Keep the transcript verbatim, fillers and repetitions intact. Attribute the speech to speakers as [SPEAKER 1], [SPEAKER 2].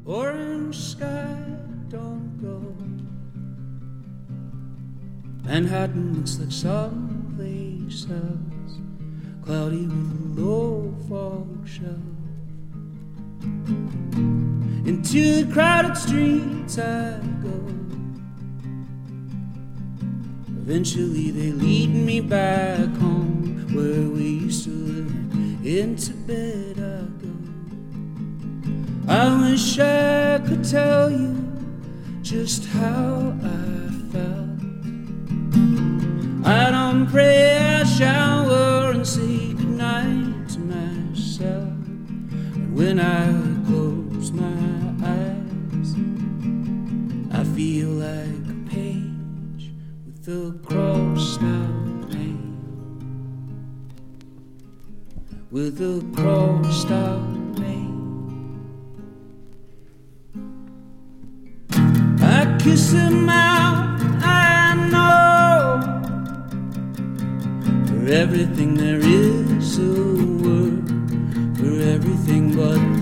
[SPEAKER 1] orange sky, don't go. Manhattan looks like someplace else, cloudy with a low fog shell. Into the crowded streets I go. Eventually they lead me back home, where we used to live. Into bed I go. I wish I could tell you just how I felt. I don't pray, I shower and say goodnight to myself. And when I close my eyes, I feel like a page with a crossed out name. With a crossed out name. I kiss her mouth, I know. For everything there is a word, for everything but